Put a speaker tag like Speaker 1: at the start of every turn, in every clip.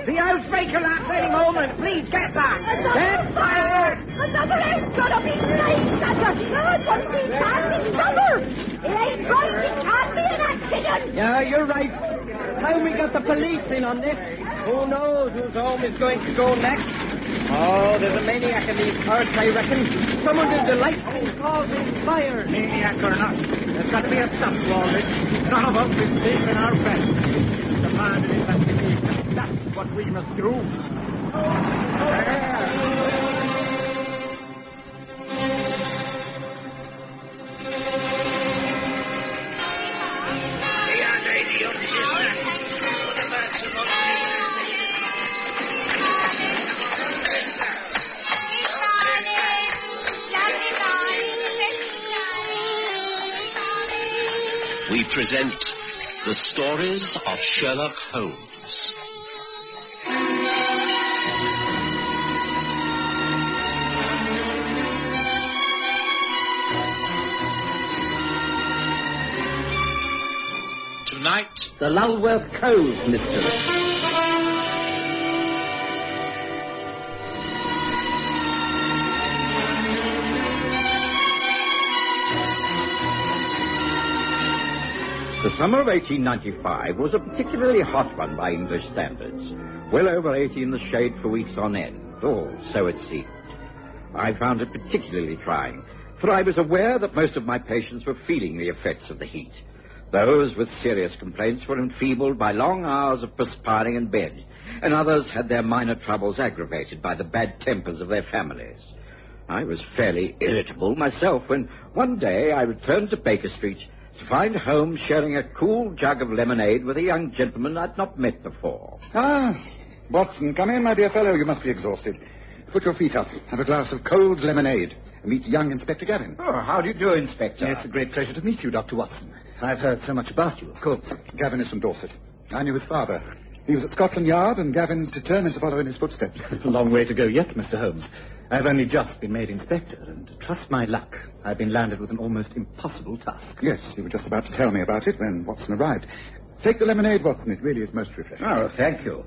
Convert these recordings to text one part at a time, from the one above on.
Speaker 1: The housebreaker last any moment. Please get back. Get fire!
Speaker 2: Another ain't gonna be blazed at us. No, it won't be casting double. It ain't right. It can't be an accident.
Speaker 1: Yeah, you're right. How we got the police in on this? Who knows whose home is going to go next? Oh, there's a maniac in these parts, I reckon. Someone is delightful causing fire.
Speaker 3: Maniac or not, there's got to be a stop to all this. None of us is safe in our beds. Demand an investigation. That's what we must do.
Speaker 4: We present the stories of Sherlock Holmes. Tonight,
Speaker 1: the Lulworth Cove mystery.
Speaker 5: The summer of 1895 was a particularly hot one by English standards. Well over 80 in the shade for weeks on end. Oh, so it seemed. I found it particularly trying, for I was aware that most of my patients were feeling the effects of the heat. Those with serious complaints were enfeebled by long hours of perspiring in bed, and others had their minor troubles aggravated by the bad tempers of their families. I was fairly irritable myself when one day I returned to Baker Street to find Holmes sharing a cool jug of lemonade with a young gentleman I'd not met before.
Speaker 6: Ah, Watson, come in, my dear fellow. You must be exhausted. Put your feet up. Have a glass of cold lemonade. Meet young Inspector Gavin.
Speaker 5: Oh, how do you do, Inspector?
Speaker 6: It's a great pleasure to meet you, Dr. Watson. I've heard so much about you, of course. Gavin is from Dorset. I knew his father. He was at Scotland Yard, and Gavin's determined to follow in his footsteps.
Speaker 7: A long way to go yet, Mr. Holmes. I've only just been made inspector, and trust my luck, I've been landed with an almost impossible task.
Speaker 6: Yes, you were just about to tell me about it when Watson arrived. Take the lemonade, Watson. It really is most refreshing.
Speaker 5: Oh, thank you.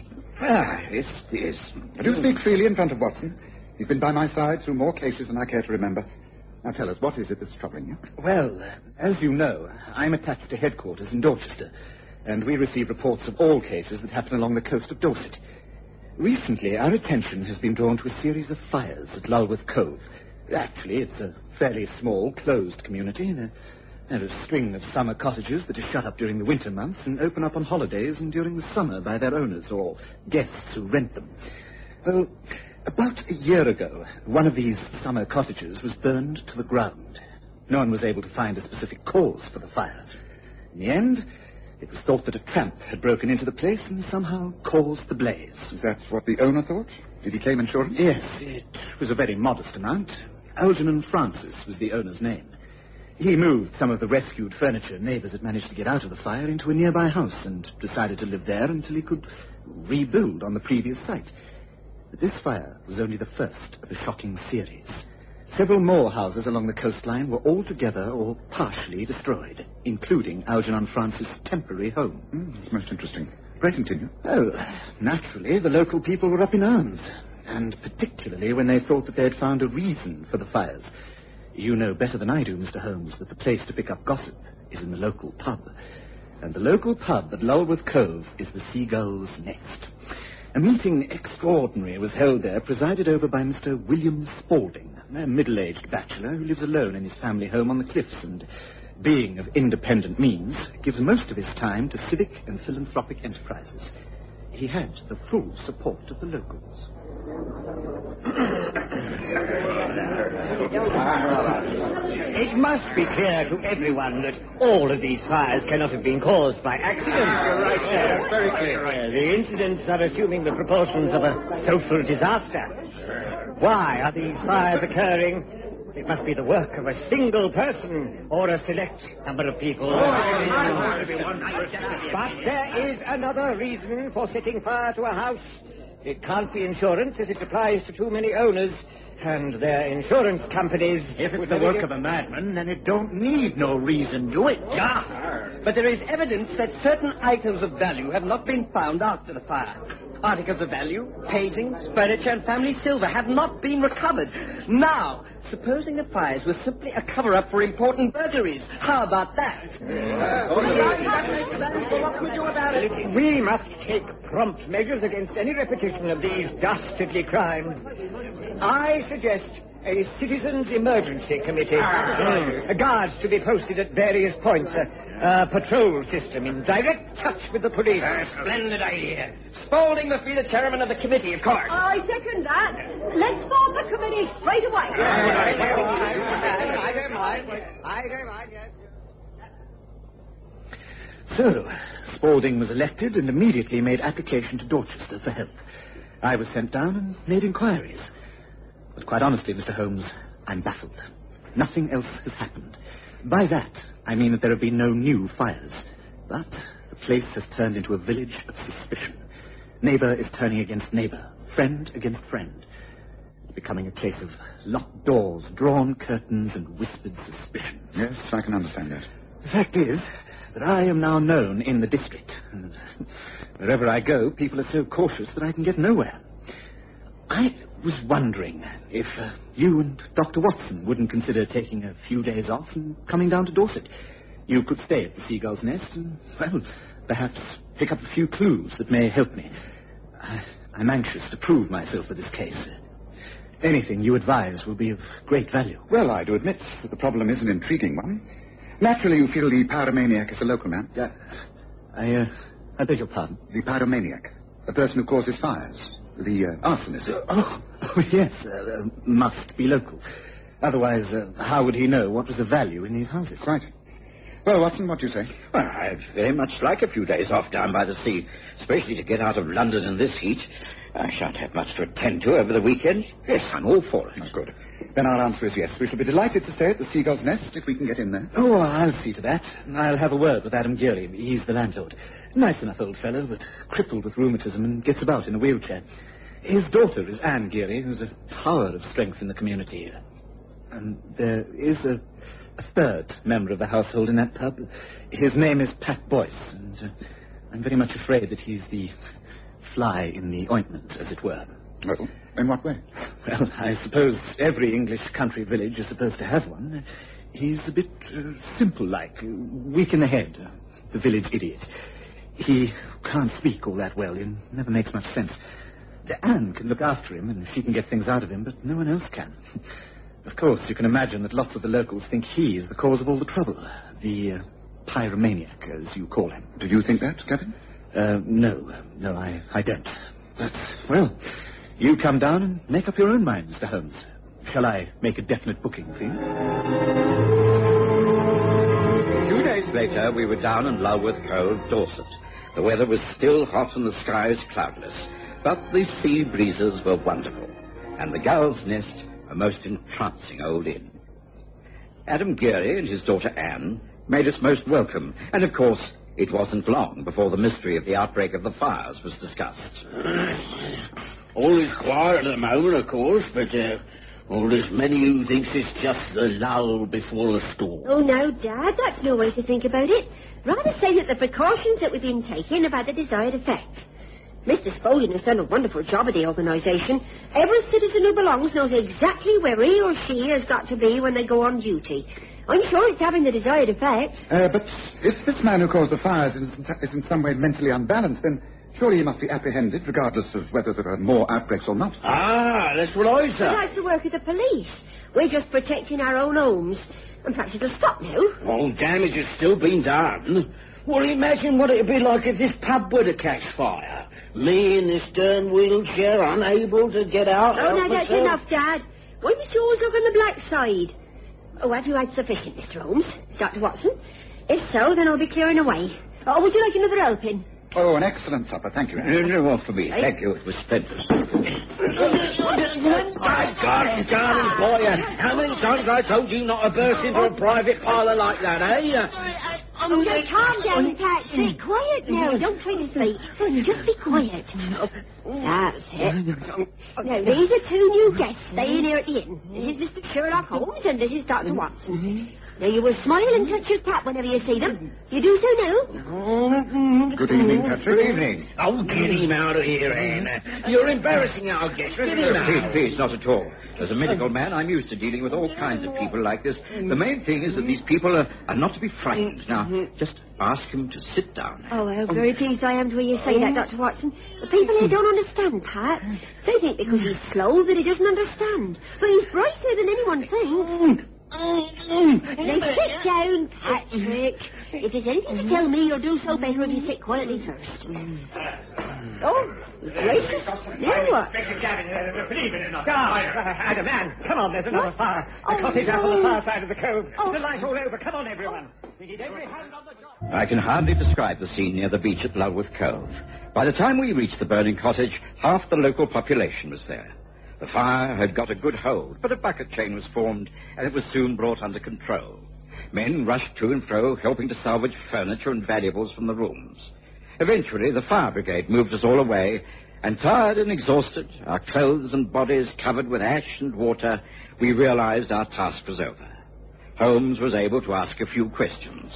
Speaker 5: This is...
Speaker 6: Do speak freely in front of Watson. He's been by my side through more cases than I care to remember. Now tell us, what is it that's troubling you?
Speaker 7: Well, as you know, I'm attached to headquarters in Dorchester, and we receive reports of all cases that happen along the coast of Dorset. Recently, our attention has been drawn to a series of fires at Lulworth Cove. Actually, it's a fairly small, closed community, and a string of summer cottages that are shut up during the winter months and open up on holidays and during the summer by their owners or guests who rent them. Well, about a year ago, one of these summer cottages was burned to the ground. No one was able to find a specific cause for the fire. In the end, it was thought that a tramp had broken into the place and somehow caused the blaze.
Speaker 6: Is that what the owner thought? Did he claim insurance?
Speaker 7: Yes, it was a very modest amount. Algernon Francis was the owner's name. He moved some of the rescued furniture neighbors had managed to get out of the fire into a nearby house and decided to live there until he could rebuild on the previous site. But this fire was only the first of a shocking series. Several more houses along the coastline were altogether or partially destroyed, including Algernon Francis' temporary home.
Speaker 6: That's most interesting. Pray continue.
Speaker 7: Oh, naturally, the local people were up in arms, and particularly when they thought that they had found a reason for the fires. You know better than I do, Mr. Holmes, that the place to pick up gossip is in the local pub. And the local pub at Lulworth Cove is the Seagull's Nest. A meeting extraordinary was held there, presided over by Mr. William Spaulding, a middle-aged bachelor who lives alone in his family home on the cliffs and, being of independent means, gives most of his time to civic and philanthropic enterprises. He had the full support of the locals.
Speaker 1: It must be clear to everyone that all of these fires cannot have been caused by accident.
Speaker 3: You're right, yes, very clear.
Speaker 1: The incidents are assuming the proportions of a social disaster. Why are these fires occurring? It must be the work of a single person or a select number of people. But there is another reason for setting fire to a house. It can't be insurance, as it applies to too many owners and their insurance companies.
Speaker 3: If it's the work of a madman, then it don't need no reason to it.
Speaker 1: Yeah, but there is evidence that certain items of value have not been found after the fire. Articles of value, paintings, furniture, and family silver have not been recovered. Now, supposing the fires were simply a cover-up for important burglaries, how about that?
Speaker 3: What can we do about it? We must take prompt measures against any repetition of these dastardly crimes. I suggest a citizens' emergency committee. Guards to be posted at various points. A patrol system in direct touch with the police.
Speaker 1: Splendid idea. Spaulding must be the chairman of the committee, of course.
Speaker 2: I second that. Let's form the committee straight away.
Speaker 3: I don't mind, yes.
Speaker 7: So, Spaulding was elected and immediately made application to Dorchester for help. I was sent down and made inquiries. But quite honestly, Mr. Holmes, I'm baffled. Nothing else has happened. By that, I mean that there have been no new fires. But the place has turned into a village of suspicion. Neighbor is turning against neighbor, friend against friend. It's becoming a place of locked doors, drawn curtains, and whispered suspicion.
Speaker 6: Yes, I can understand that.
Speaker 7: The fact is that I am now known in the district. And wherever I go, people are so cautious that I can get nowhere. I was wondering if you and Dr. Watson wouldn't consider taking a few days off and coming down to Dorset. You could stay at the Seagull's Nest and, well, perhaps pick up a few clues that may help me. I'm anxious to prove myself for this case. Anything you advise will be of great value.
Speaker 6: Well, I do admit that the problem is an intriguing one. Naturally, you feel the pyromaniac is a local man.
Speaker 7: I beg your pardon?
Speaker 6: The pyromaniac. The person who causes fires. The arsonist.
Speaker 7: Oh, yes. Must be local. Otherwise, how would he know what was of value in these houses?
Speaker 6: Right. Well, Watson, what do you say?
Speaker 5: Well, I'd very much like a few days off down by the sea, especially to get out of London in this heat. I shan't have much to attend to over the weekend. Yes, I'm all for it.
Speaker 6: That's good. Then our answer is yes. We shall be delighted to stay at the Seagull's Nest if we can get in there.
Speaker 7: Oh, I'll see to that. I'll have a word with Adam Geary. He's the landlord. Nice enough old fellow, but crippled with rheumatism and gets about in a wheelchair. His daughter is Anne Geary, who's a tower of strength in the community. And there is a third member of the household in that pub. His name is Pat Boyce, and I'm very much afraid that he's the fly in the ointment, as it were.
Speaker 6: Oh, in what way?
Speaker 7: Well, I suppose every English country village is supposed to have one. He's a bit simple-like, weak in the head, the village idiot. He can't speak all that well. It never makes much sense. Anne can look after him, and she can get things out of him, but no one else can. Of course, you can imagine that lots of the locals think he is the cause of all the trouble. The pyromaniac, as you call him.
Speaker 6: Do you think that, Captain?
Speaker 7: No, I don't. But, well, you come down and make up your own mind, Mr. Holmes. Shall I make a definite booking for you?
Speaker 5: 2 days later, we were down in Lulworth Cove, Dorset. The weather was still hot and the skies cloudless, but the sea breezes were wonderful, and the Gull's Nest a most entrancing old inn. Adam Geary and his daughter Anne made us most welcome, and of course it wasn't long before the mystery of the outbreak of the fires was discussed.
Speaker 8: All is quiet at the moment, of course, but there's many who thinks it's just the lull before the storm.
Speaker 2: Oh, no, Dad, that's no way to think about it. Rather say that the precautions that we've been taking have had the desired effect. Mr. Spaulding has done a wonderful job of the organisation. Every citizen who belongs knows exactly where he or she has got to be when they go on duty. I'm sure it's having the desired effect.
Speaker 6: But if this man who caused the fires is in some way mentally unbalanced, then surely he must be apprehended, regardless of whether there are more outbreaks or not.
Speaker 8: Ah, that's what I said.
Speaker 2: But that's the work of the police. We're just protecting our own homes. And perhaps it'll stop now.
Speaker 8: All damage has still been done. Well, imagine what it'd be like if this pub were to catch fire. Me in this stern wheelchair, unable to get out.
Speaker 2: Oh, no, that's enough, Dad. Why must you always look on the black side? Oh, have you had sufficient, Mr. Holmes? Dr. Watson? If so, then I'll be clearing away. Oh, would you like another helping?
Speaker 6: Oh, an excellent supper. Thank you.
Speaker 5: No more for me. Thank you. It was splendid.
Speaker 8: My God, darling boy, how many times I told you not to burst into a private parlour like that, eh?
Speaker 2: Oh, now, calm down, Pat. Be quiet now. Don't try to speak. Just be quiet. That's it. Now, these are two new guests staying here at the inn. This is Mr. Sherlock Holmes and this is Dr. Watson. Now, you will smile and touch your cap whenever you see them. You do so now.
Speaker 6: Good evening, Patrick.
Speaker 5: Good evening.
Speaker 8: Oh, get him out of here, Anne. You're embarrassing our guest. Get him out.
Speaker 5: Please, not at all. As a medical man, I'm used to dealing with all kinds of people like this. The main thing is that these people are not to be frightened. Now, just ask him to sit down.
Speaker 2: Oh, how very pleased I am to hear you say that, Dr. Watson. The people here don't understand, Pat. They think because he's slow that he doesn't understand. But he's brighter than anyone thinks. Now sit down, Patrick. If there's anything to tell me, you'll do so better if you sit quietly first. Oh, gracious. Now what?
Speaker 3: Inspector Gavin, believe it or not. Adam, man, come on, there's another fire. The cottage up on the far side of the cove. The light all over. Come on, everyone. We need every hand on the job.
Speaker 5: I can hardly describe the scene near the beach at Lulworth Cove. By the time we reached the burning cottage, half the local population was there. The fire had got a good hold, but a bucket chain was formed, and it was soon brought under control. Men rushed to and fro, helping to salvage furniture and valuables from the rooms. Eventually, the fire brigade moved us all away, and tired and exhausted, our clothes and bodies covered with ash and water, we realized our task was over. Holmes was able to ask a few questions.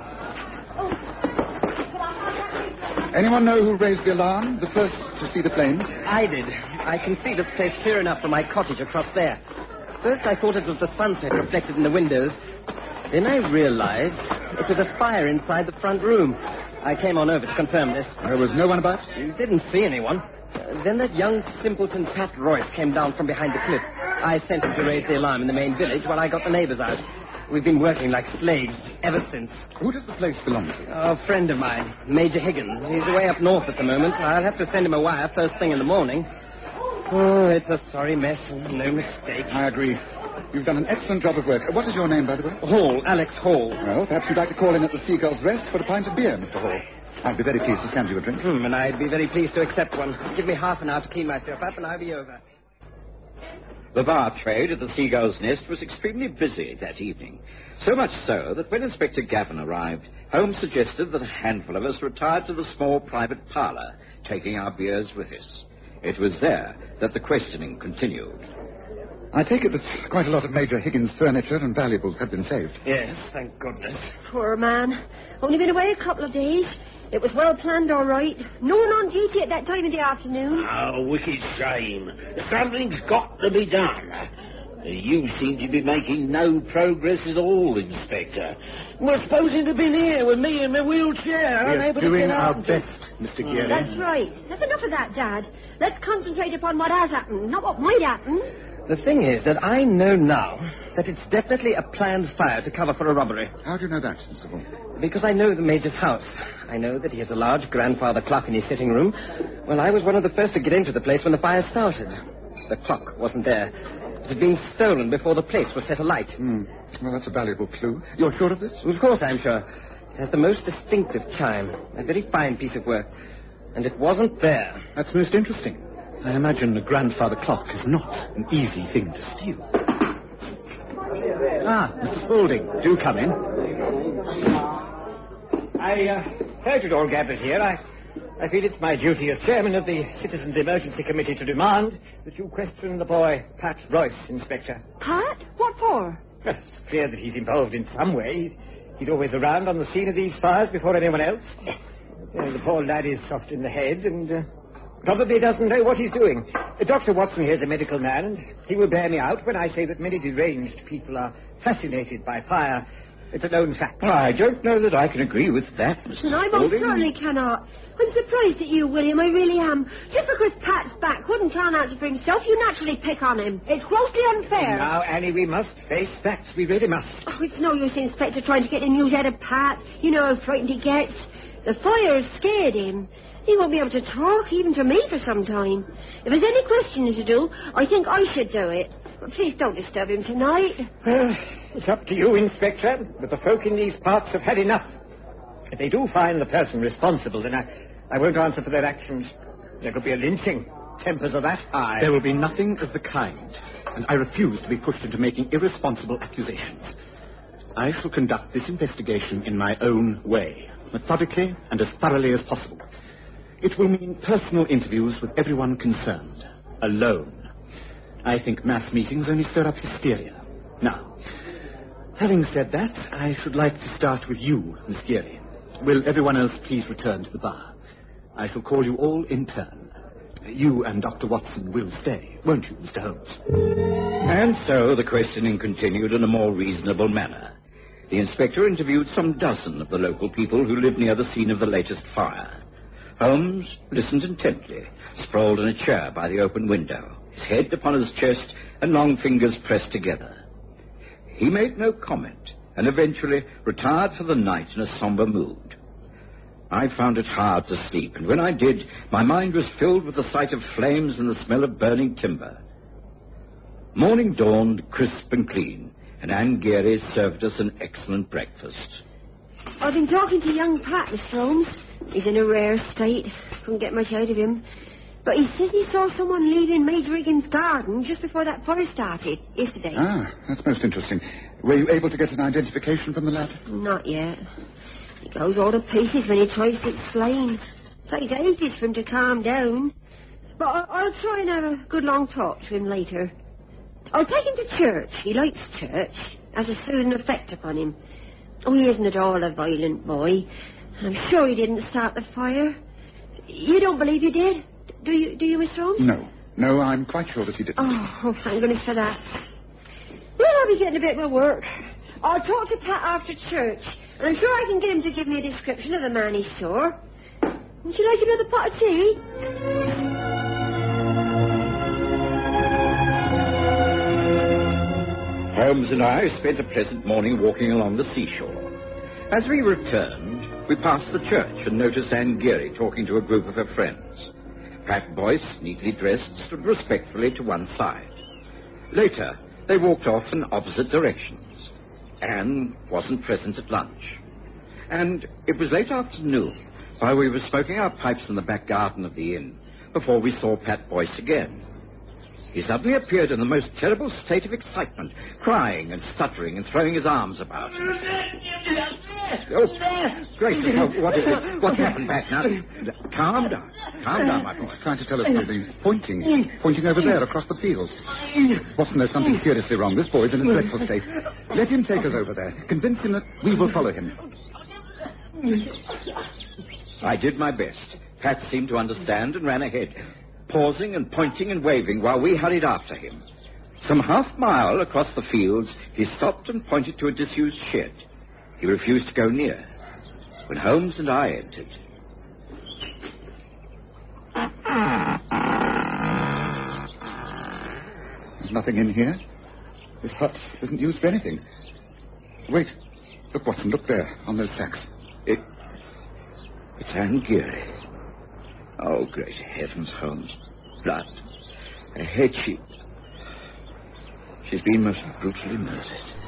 Speaker 6: Anyone know who raised the alarm, the first to see the flames?
Speaker 1: I did. I can see the place clear enough from my cottage across there. First I thought it was the sunset reflected in the windows. Then I realized it was a fire inside the front room. I came on over to confirm this.
Speaker 6: There was no one about?
Speaker 1: You didn't see anyone. Then that young simpleton Pat Royce came down from behind the cliff. I sent him to raise the alarm in the main village while I got the neighbors out. We've been working like slaves ever since.
Speaker 6: Who does the place belong to?
Speaker 1: A friend of mine, Major Higgins. He's away up north at the moment. I'll have to send him a wire first thing in the morning. Oh, it's a sorry mess. No mistake.
Speaker 6: I agree. You've done an excellent job of work. What is your name, by the way?
Speaker 1: Hall, Alex Hall.
Speaker 6: Well, perhaps you'd like to call in at the Seagull's Rest for a pint of beer, Mr. Hall. I'd be very pleased to send you a drink.
Speaker 1: And I'd be very pleased to accept one. Give me half an hour to clean myself up and I'll be over.
Speaker 5: The bar trade at the Seagull's Nest was extremely busy that evening. So much so that when Inspector Gavin arrived, Holmes suggested that a handful of us retired to the small private parlour, taking our beers with us. It was there that the questioning continued.
Speaker 6: I take it that quite a lot of Major Higgins' furniture and valuables have been saved.
Speaker 1: Yes, thank goodness.
Speaker 2: Poor man. Only been away a couple of days. It was well planned, all right. No one on duty at that time of the afternoon.
Speaker 8: Oh, wicked shame. Something's got to be done. You seem to be making no progress at all, Inspector. We're supposed to have been here with me in my wheelchair.
Speaker 7: We're doing our best, Mr. Geary.
Speaker 2: That's right. That's enough of that, Dad. Let's concentrate upon what has happened, not what might happen.
Speaker 1: The thing is that I know now that it's definitely a planned fire to cover for a robbery.
Speaker 6: How do you know that, Mr. Hall?
Speaker 1: Because I know the Major's house. I know that he has a large grandfather clock in his sitting room. Well, I was one of the first to get into the place when the fire started. The clock wasn't there. It had been stolen before the place was set alight.
Speaker 6: Well, that's a valuable clue. You're sure of this?
Speaker 1: Of course I'm sure. It has the most distinctive chime. A very fine piece of work. And it wasn't there.
Speaker 7: That's most interesting. I imagine a grandfather clock is not an easy thing to steal. Mrs. Spaulding, do come in.
Speaker 3: I heard you'd all gathered here. I feel it's my duty as chairman of the Citizens Emergency Committee to demand that you question the boy, Pat Royce, Inspector.
Speaker 2: Pat? What for?
Speaker 3: Well, it's clear that he's involved in some way. He's always around on the scene of these fires before anyone else. The poor lad is soft in the head and probably doesn't know what he's doing. Dr. Watson here is a medical man, and he will bear me out when I say that many deranged people are fascinated by fire. It's a known fact.
Speaker 5: Well, I don't know that I can agree with that, Mr.
Speaker 2: And I most certainly cannot. I'm surprised at you, William, I really am. Just because Pat's back wouldn't can't answer for himself, you naturally pick on him. It's grossly unfair.
Speaker 3: Now, Annie, we must face facts. We really must.
Speaker 2: Oh, it's no use, Inspector, trying to get the news out of Pat. You know how frightened he gets. The fire's scared him. He won't be able to talk, even to me, for some time. If there's any questioning to do, I think I should do it. But please don't disturb him tonight.
Speaker 3: It's up to you, Inspector, but the folk in these parts have had enough. If they do find the person responsible, then I won't answer for their actions. There could be a lynching. Tempers are that high.
Speaker 7: There will be nothing of the kind, and I refuse to be pushed into making irresponsible accusations. I shall conduct this investigation in my own way, methodically and as thoroughly as possible. It will mean personal interviews with everyone concerned, alone. I think mass meetings only stir up hysteria. Now, Having said that, I should like to start with you, Miss Geary. Will everyone else please return to the bar? I shall call you all in turn. You and Dr. Watson will stay, won't you, Mr. Holmes?
Speaker 5: And so the questioning continued in a more reasonable manner. The inspector interviewed some dozen of the local people who lived near the scene of the latest fire. Holmes listened intently, sprawled in a chair by the open window, his head upon his chest and long fingers pressed together. He made no comment and eventually retired for the night in a somber mood. I found it hard to sleep, and when I did, my mind was filled with the sight of flames and the smell of burning timber. Morning dawned crisp and clean, and Anne Geary served us an excellent breakfast.
Speaker 2: I've been talking to young Pat, Mr. Holmes. He's in a rare state. Couldn't get much out of him. But he says he saw someone leaving Major Riggins' garden just before that fire started, yesterday.
Speaker 6: Ah, that's most interesting. Were you able to get an identification from the lad?
Speaker 2: Not yet. He goes all to pieces when he tries to explain. It takes ages for him to calm down. But I'll try and have a good long talk to him later. I'll take him to church. He likes church. Has a soothing effect upon him. Oh, he isn't at all a violent boy. I'm sure he didn't start the fire. You don't believe he did? Do you, Mr. Holmes?
Speaker 6: No, I'm quite sure that he didn't.
Speaker 2: Oh, thank goodness for that. Well, I'll be getting a bit more work. I'll talk to Pat after church, and I'm sure I can get him to give me a description of the man he saw. Would you like another pot of tea?
Speaker 5: Holmes and I spent a pleasant morning walking along the seashore. As we returned, we passed the church and noticed Anne Geary talking to a group of her friends. Pat Boyce, neatly dressed, stood respectfully to one side. Later, they walked off in opposite directions. Anne wasn't present at lunch. And it was late afternoon, while we were smoking our pipes in the back garden of the inn, before we saw Pat Boyce again. He suddenly appeared in the most terrible state of excitement, crying and stuttering and throwing his arms about. Oh, gracious, what is it? What's happened, Pat? Now, calm down, my boy.
Speaker 6: He's trying to tell us that he's pointing over there across the field. Wasn't there something seriously wrong? This boy's in a dreadful state. Let him take us over there. Convince him that we will follow him.
Speaker 5: I did my best. Pat seemed to understand and ran ahead, pausing and pointing and waving while we hurried after him. Some half-mile across the fields, he stopped and pointed to a disused shed. He refused to go near. When Holmes and I entered...
Speaker 6: There's nothing in here. This hut isn't used for anything. Wait. Look, Watson, look there, on those sacks.
Speaker 5: It's Anne Geary. Oh, great heavens, Holmes. Blood. Her head, she's been most brutally murdered.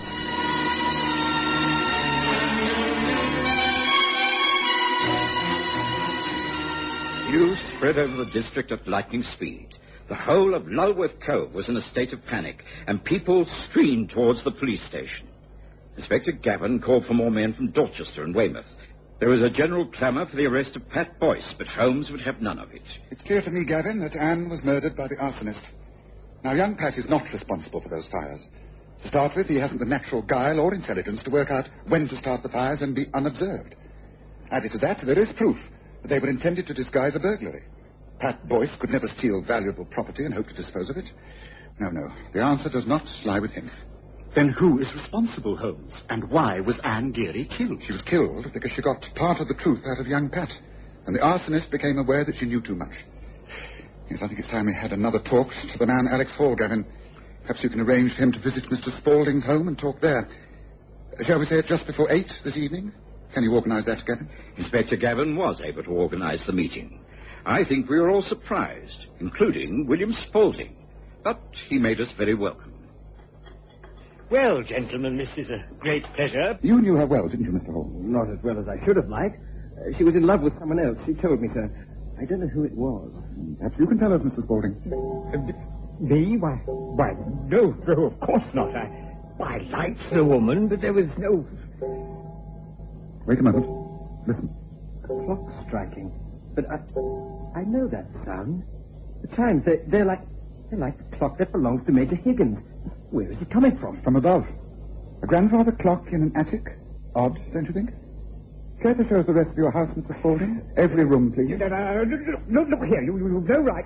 Speaker 5: News spread over the district at lightning speed. The whole of Lulworth Cove was in a state of panic, and people streamed towards the police station. Inspector Gavin called for more men from Dorchester and Weymouth. There was a general clamour for the arrest of Pat Boyce, but Holmes would have none of it.
Speaker 6: It's clear to me, Gavin, that Anne was murdered by the arsonist. Now, young Pat is not responsible for those fires. To start with, he hasn't the natural guile or intelligence to work out when to start the fires and be unobserved. Added to that, there is proof that they were intended to disguise a burglary. Pat Boyce could never steal valuable property and hope to dispose of it. No. The answer does not lie with him.
Speaker 7: Then who is responsible, Holmes? And why was Anne Geary killed?
Speaker 6: She was killed because she got part of the truth out of young Pat, and the arsonist became aware that she knew too much. Yes, I think it's time we had another talk to the man Alex Hall, Gavin. Perhaps you can arrange for him to visit Mr. Spaulding's home and talk there. Shall we say it just before 8 this evening? Can you organise that, Gavin?
Speaker 5: Inspector Gavin was able to organise the meeting. I think we were all surprised, including William Spaulding. But he made us very welcome.
Speaker 3: Well, gentlemen, this is a great pleasure.
Speaker 6: You knew her well, didn't you, Mr. Hall?
Speaker 1: Not as well as I should have liked. She was in love with someone else. She told me so. I don't know who it was.
Speaker 6: Perhaps you can tell us, Mr. Spaulding.
Speaker 1: Me? Why, no, of course not. I liked the woman, but there was no...
Speaker 6: Wait a moment. Listen.
Speaker 1: A clock striking. But I know that sound. The chimes, they're like the clock that belongs to Major Higgins. Where is it coming from?
Speaker 6: From above. A grandfather clock in an attic? Odd, don't you think? Care to show us the rest of your house, Mr. Spaulding? Every room, please.
Speaker 3: Look here, you've no right.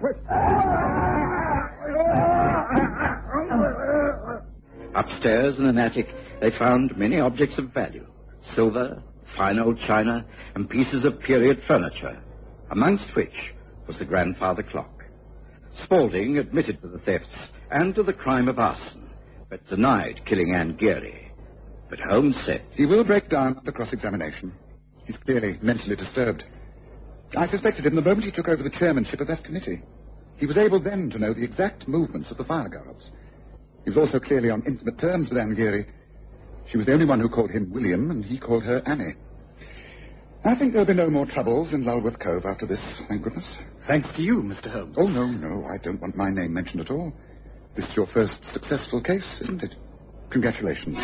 Speaker 5: Upstairs in an attic, they found many objects of value. Silver, fine old china, and pieces of period furniture, amongst which was the grandfather clock. Spaulding admitted to the thefts and to the crime of arson, but denied killing Anne Geary. But Holmes said...
Speaker 6: He will break down under cross-examination. He's clearly mentally disturbed. I suspected him the moment he took over the chairmanship of that committee. He was able then to know the exact movements of the fire guards. He was also clearly on intimate terms with Anne Geary. She was the only one who called him William, and he called her Annie. I think there'll be no more troubles in Lulworth Cove after this, thank goodness.
Speaker 7: Thanks to you, Mr. Holmes.
Speaker 6: Oh, no, I don't want my name mentioned at all. This is your first successful case, isn't it? Congratulations.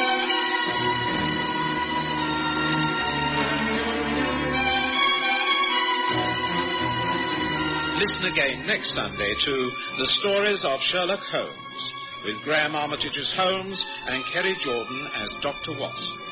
Speaker 4: Listen again next Sunday to The Stories of Sherlock Holmes, with Graham Armitage's Holmes and Kerry Jordan as Dr. Watson.